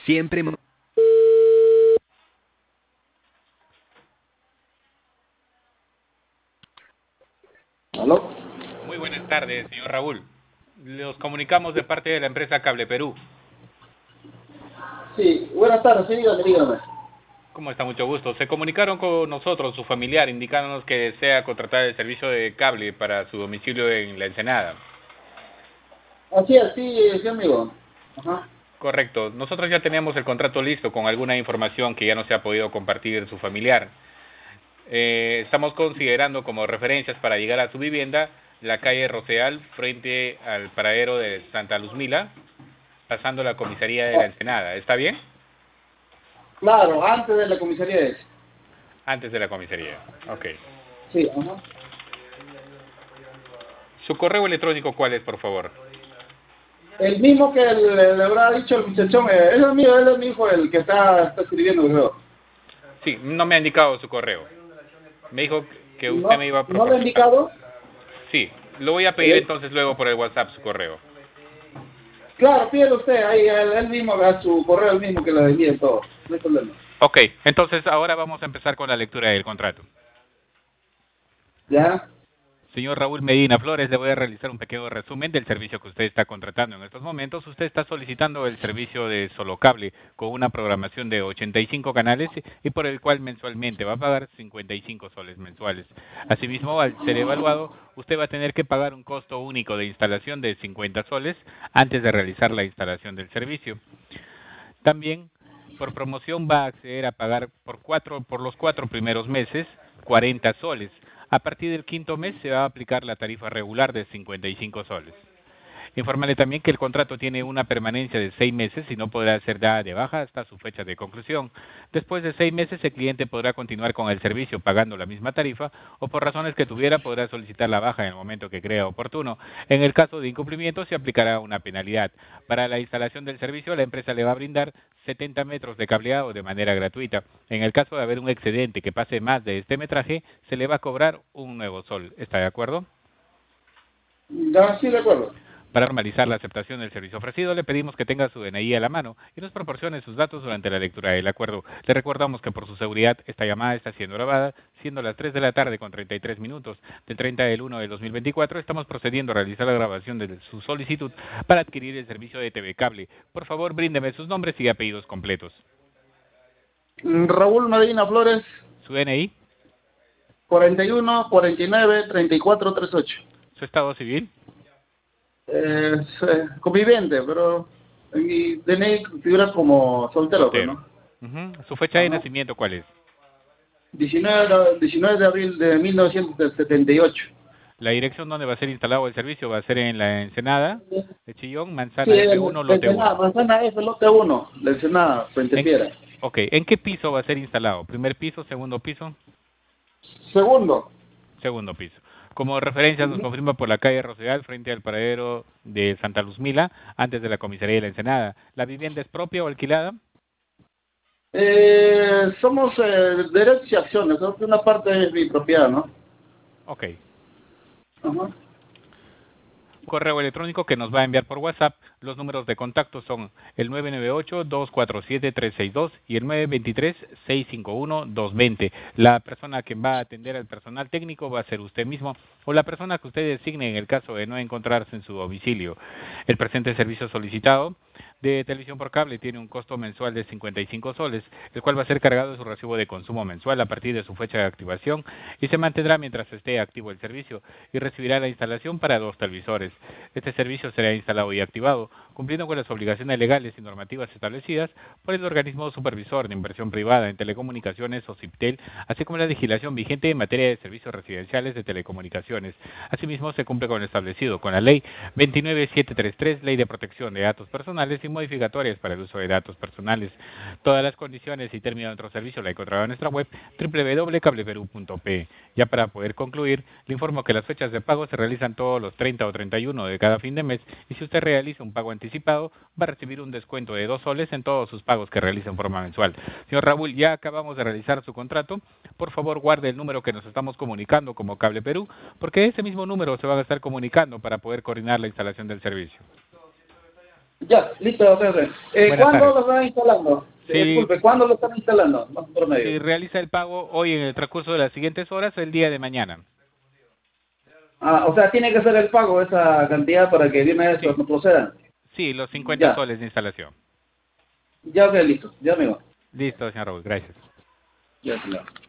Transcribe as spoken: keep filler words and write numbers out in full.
Siempre... mo- ¿Aló? Muy buenas tardes, señor Raúl. Los comunicamos de parte de la empresa Cable Perú. Sí, buenas tardes, sí, dígame, dígame. ¿Cómo está? Mucho gusto. Se comunicaron con nosotros, su familiar, indicándonos que desea contratar el servicio de cable para su domicilio en La Ensenada. Así es, sí, sí, amigo. Ajá. Correcto. Nosotros ya teníamos el contrato listo con alguna información que ya no se ha podido compartir su familiar. Eh, estamos considerando como referencias para llegar a su vivienda la calle Roseal frente al paradero de Santa Luzmila, pasando la comisaría de La Ensenada. ¿Está bien? Claro, antes de la comisaría es. Antes de la comisaría. Ok. Sí, ajá. ¿Su correo electrónico cuál es, por favor? El mismo que le, le habrá dicho el muchachón, eh, es el mío, él es mi hijo el que está, está escribiendo, creo. Sí, no me ha indicado su correo. Me dijo que usted ¿No, me iba a ¿no le he proporcionar. indicado? Sí, lo voy a pedir ¿Eh? entonces luego por el WhatsApp su correo. Claro, pídelo usted, ahí, él, él mismo, a su correo el mismo que le envíe todo, no hay problema. Ok, entonces ahora vamos a empezar con la lectura del contrato. ¿Ya? Señor Raúl Medina Flores, le voy a realizar un pequeño resumen del servicio que usted está contratando en estos momentos. Usted está solicitando el servicio de solo cable con una programación de ochenta y cinco canales y por el cual mensualmente va a pagar cincuenta y cinco soles mensuales. Asimismo, al ser evaluado, usted va a tener que pagar un costo único de instalación de cincuenta soles antes de realizar la instalación del servicio. También, por promoción va a acceder a pagar por cuatro por los cuatro primeros meses cuarenta soles. A partir del quinto mes se va a aplicar la tarifa regular de cincuenta y cinco soles. Informarle también que el contrato tiene una permanencia de seis meses y no podrá ser dada de baja hasta su fecha de conclusión. Después de seis meses, el cliente podrá continuar con el servicio pagando la misma tarifa o por razones que tuviera podrá solicitar la baja en el momento que crea oportuno. En el caso de incumplimiento se aplicará una penalidad. Para la instalación del servicio, la empresa le va a brindar setenta metros de cableado de manera gratuita. En el caso de haber un excedente que pase más de este metraje, se le va a cobrar un nuevo sol. ¿Está de acuerdo? Ya, sí, de acuerdo. Para normalizar la aceptación del servicio ofrecido, le pedimos que tenga su D N I a la mano y nos proporcione sus datos durante la lectura del acuerdo. Le recordamos que por su seguridad esta llamada está siendo grabada, siendo las tres de la tarde con treinta y tres minutos del treinta del uno del dos mil veinticuatro. Estamos procediendo a realizar la grabación de su solicitud para adquirir el servicio de T V Cable. Por favor, bríndeme sus nombres y apellidos completos. Raúl Medina Flores, Su D N I, cuarenta y uno, cuarenta y nueve, treinta y cuatro, treinta y ocho. su estado civil, Eh, eh, convivente, pero en mi D N I figura como soltero, pues, soltero. ¿no? Ujú. Su fecha de Ajá. nacimiento, ¿cuál es? diecinueve, de- diecinueve de abril de mil novecientos setenta y ocho. La dirección donde va a ser instalado el servicio va a ser en La Ensenada, de Chillón, Sí, Manzana F en uno, la lote Ensenada, uno. manzana F, lote uno, la Ensenada, Frente En, Piedra. ok, ¿en qué piso va a ser instalado? ¿Primer piso, segundo piso? Segundo. Segundo piso. Como referencia nos Ujú. confirma por la calle Rosedal frente al paradero de Santa Luzmila, antes de la comisaría de La Ensenada. ¿La vivienda es propia o alquilada? Eh, somos eh, derechos y acciones, creo que una parte es mi propiedad, ¿no? Ok. Ajá. Correo electrónico que nos va a enviar por WhatsApp. Los números de contacto son el nueve nueve ocho, dos cuatro siete, tres seis dos y el nueve dos tres, seis cinco uno, dos dos cero. La persona que va a atender al personal técnico va a ser usted mismo o la persona que usted designe en el caso de no encontrarse en su domicilio. El presente servicio solicitado de televisión por cable tiene un costo mensual de cincuenta y cinco soles, el cual va a ser cargado de su recibo de consumo mensual a partir de su fecha de activación y se mantendrá mientras esté activo el servicio y recibirá la instalación para dos televisores. Este servicio será instalado y activado cumpliendo con las obligaciones legales y normativas establecidas por el organismo supervisor de inversión privada en telecomunicaciones o CIPTEL, así como la legislación vigente en materia de servicios residenciales de telecomunicaciones. Asimismo, se cumple con lo establecido con la Ley veintinueve mil setecientos treinta y tres, Ley de Protección de Datos Personales y modificatorias para el uso de datos personales. Todas las condiciones y términos de nuestro servicio la encontrará en nuestra web doble u doble u doble u punto cableperú punto pe. Ya para poder concluir, le informo que las fechas de pago se realizan todos los treinta o treinta y uno de cada fin de mes y si usted realiza un pago anticipado, va a recibir un descuento de dos soles en todos sus pagos que realice en forma mensual. Señor Raúl, ya acabamos de realizar su contrato. Por favor, guarde el número que nos estamos comunicando como Cable Perú, porque ese mismo número se van a estar comunicando para poder coordinar la instalación del servicio. Ya, listo, jefe. Eh, Buenas ¿Cuándo tardes. lo están instalando? Sí. Eh, disculpe, ¿cuándo lo están instalando? Más por medio. Si realiza el pago hoy en el transcurso de las siguientes horas o el día de mañana. Ah, o sea, tiene que hacer el pago esa cantidad para que de una vez Sí. no procedan. Sí, los cincuenta Ya, soles de instalación. ya, ok, listo. Ya me va. Listo, señor Raúl, gracias. Ya, señor.